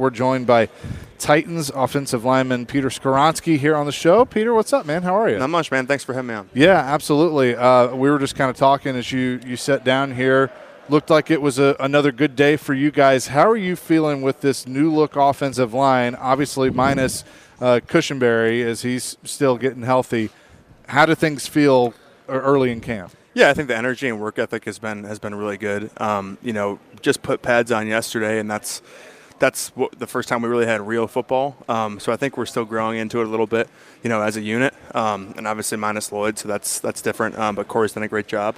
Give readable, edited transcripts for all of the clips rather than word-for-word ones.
We're joined by Titans offensive lineman Peter Skoronski here on the show. Peter, what's up, man? How are you? Not much, man. Thanks for having me on. Yeah, absolutely. We were just kind of talking as you sat down here. Looked like it was another good day for you guys. How are you feeling with this new look offensive line? Obviously, minus Cushenberry as he's still getting healthy. How do things feel early in camp? Yeah, I think the energy and work ethic has been really good. Just put pads on yesterday, and that's the first time we really had real football. So I think we're still growing into it a little bit, as a unit, and obviously minus Lloyd, so that's different. But Corey's done a great job.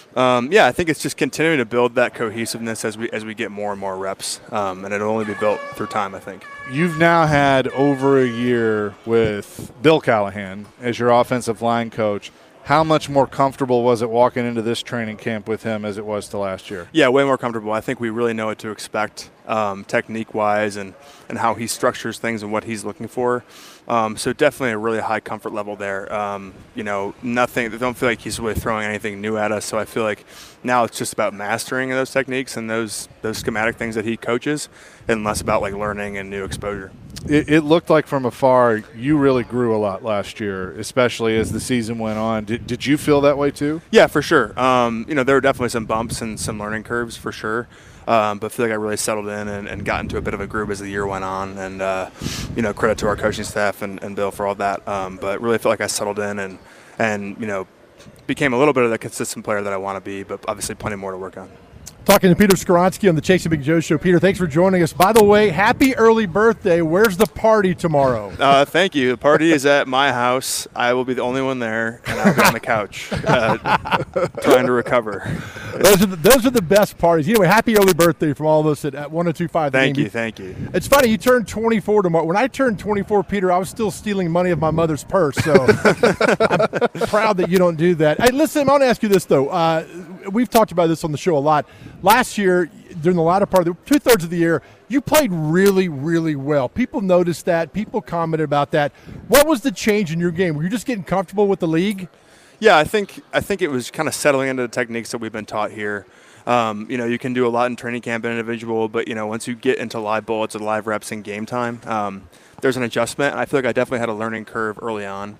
I think it's just continuing to build that cohesiveness as we get more and more reps, and it'll only be built through time, I think. You've now had over a year with Bill Callahan as your offensive line coach. How much more comfortable was it walking into this training camp with him as it was to last year? Yeah, way more comfortable. I think we really know what to expect technique-wise and how he structures things and what he's looking for. So definitely a really high comfort level there. Nothing. I don't feel like he's really throwing anything new at us. So I feel like now it's just about mastering those techniques and those schematic things that he coaches, and less about like learning and new exposure. It looked like from afar you really grew a lot last year, especially as the season went on. Did you feel that way too? Yeah, for sure. There were definitely some bumps and some learning curves for sure. But I feel like I really settled in and got into a bit of a groove as the year went on. And, credit to our coaching staff and Bill for all that. But really feel like I settled in and became a little bit of the consistent player that I want to be, but obviously plenty more to work on. Talking to Peter Skoronski on the Chase and Big Joe Show. Peter, thanks for joining us. By the way, happy early birthday. Where's the party tomorrow? Thank you. The party is at my house. I will be the only one there, and I'll be on the couch trying to recover. Those are the best parties. Anyway, happy early birthday from all of us at 1025. Thank you. It's funny, you turned 24 tomorrow. When I turned 24, Peter, I was still stealing money of my mother's purse, so I'm proud that you don't do that. Hey, listen, I want to ask you this, though. We've talked about this on the show a lot. Last year, during the latter part of the two-thirds of the year, you played really, really well. People noticed that. People commented about that. What was the change in your game? Were you just getting comfortable with the league? Yeah, I think it was kind of settling into the techniques that we've been taught here. You can do a lot in training camp and individual, but, once you get into live bullets and live reps in game time, there's an adjustment. And I feel like I definitely had a learning curve early on.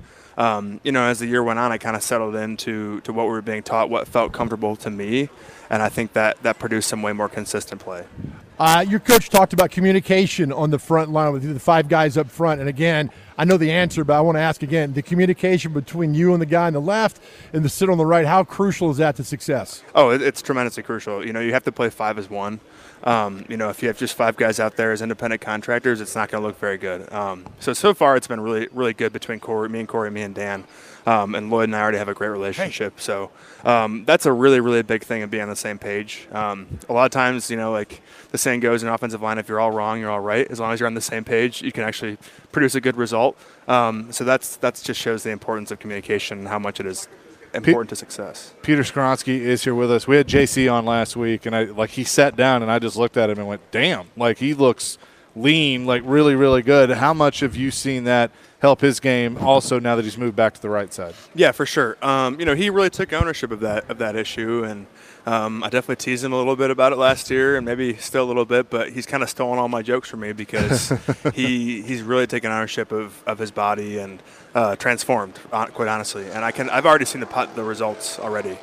As the year went on, I kind of settled into what we were being taught, what felt comfortable to me, and I think that produced some way more consistent play. Your coach talked about communication on the front line with the five guys up front, and again, I know the answer, but I want to ask again, the communication between you and the guy on the left and the sit on the right, how crucial is that to success? Oh, it's tremendously crucial. You have to play 5 as 1. If you have just 5 guys out there as independent contractors, it's not going to look very good. So far it's been really, really good between me and Dan. And Lloyd and I already have a great relationship. Hey. So that's a really, really big thing of being on the same page. A lot of times, like the saying goes in offensive line, if you're all wrong, you're all right. As long as you're on the same page, you can actually produce a good result. So that's just shows the importance of communication and how much it is important to success. Peter Skoronski is here with us. We had JC on last week, and he sat down, and I just looked at him and went, damn, he looks lean, really, really good. How much have you seen that help his game also now that he's moved back to the right side? Yeah, for sure. He really took ownership of that issue, and I definitely teased him a little bit about it last year, and maybe still a little bit, but he's kind of stolen all my jokes from me because he's really taken ownership of his body and transformed, quite honestly. And I've already seen the results already.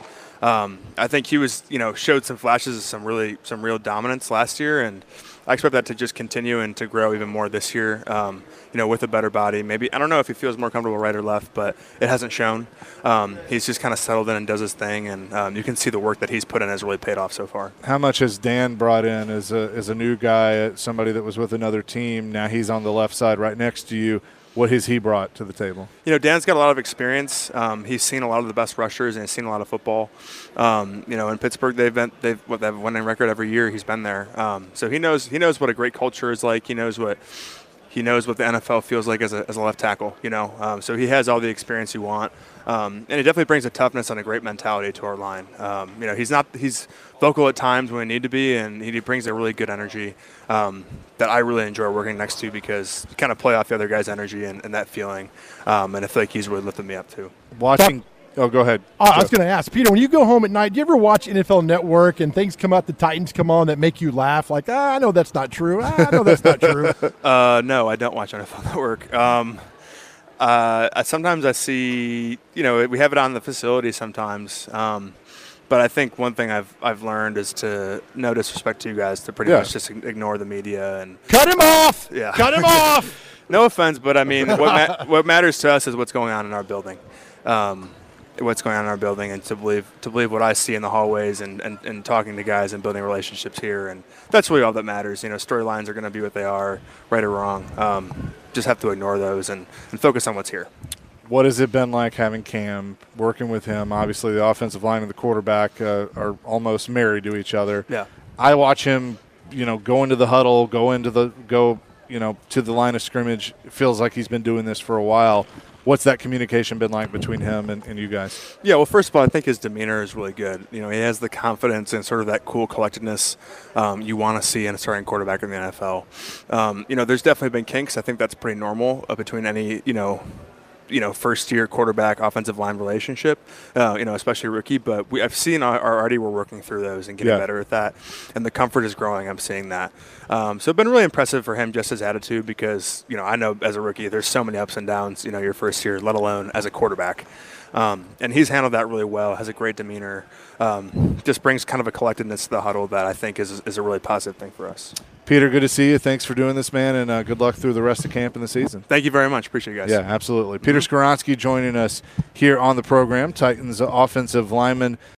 I think he showed some flashes of some real dominance last year, and I expect that to just continue and to grow even more this year. With a better body. Maybe I don't know if he feels more comfortable right or left, but it hasn't shown. He's just kind of settled in and does his thing, and you can see the work that he's put in has really paid off so far. How much has Dan brought in as a new guy, somebody that was with another team? Now he's on the left side right next to you. What has he brought to the table? Dan's got a lot of experience. He's seen a lot of the best rushers and he's seen a lot of football. In Pittsburgh, they've a winning record every year. He's been there, so he knows what a great culture is like. He knows what the NFL feels like as a left tackle. So he has all the experience you want, and he definitely brings a toughness and a great mentality to our line. He's vocal at times when we need to be, and he brings a really good energy that I really enjoy working next to because you kind of play off the other guy's energy and that feeling, and I feel like he's really lifted me up too. Oh, go ahead. I was going to ask, Peter, when you go home at night, do you ever watch NFL Network and things come out, the Titans come on that make you laugh? Like, I know that's not true. I know that's not true. No, I don't watch NFL Network. Sometimes I see, we have it on the facility sometimes. But I think one thing I've learned is to no disrespect to you guys, to pretty much just ignore the media and cut him off. Yeah, cut him off. No offense, but I mean, what matters to us is what's going on in our building. What's going on in our building, and to believe what I see in the hallways and talking to guys and building relationships here, and that's really all that matters. Storylines are going to be what they are, right or wrong. Just have to ignore those and focus on what's here. What has it been like having Cam, working with him? Obviously, the offensive line and the quarterback are almost married to each other. Yeah, I watch him, go into the huddle, go to the line of scrimmage. It feels like he's been doing this for a while. What's that communication been like between him and you guys? Yeah, well, first of all, I think his demeanor is really good. He has the confidence and sort of that cool collectedness you want to see in a starting quarterback in the NFL. There's definitely been kinks. I think that's pretty normal between any, first-year quarterback offensive line relationship, especially rookie. But I've seen already we're working through those and getting better at that, and the comfort is growing. I'm seeing that. So it's been really impressive for him, just his attitude, because I know as a rookie there's so many ups and downs. Your first year, let alone as a quarterback. And he's handled that really well. Has a great demeanor. Just brings kind of a collectedness to the huddle that I think is a really positive thing for us. Peter, good to see you. Thanks for doing this, man, and good luck through the rest of camp and the season. Thank you very much. Appreciate you guys. Yeah, absolutely. Peter Skoronski joining us here on the program, Titans offensive lineman.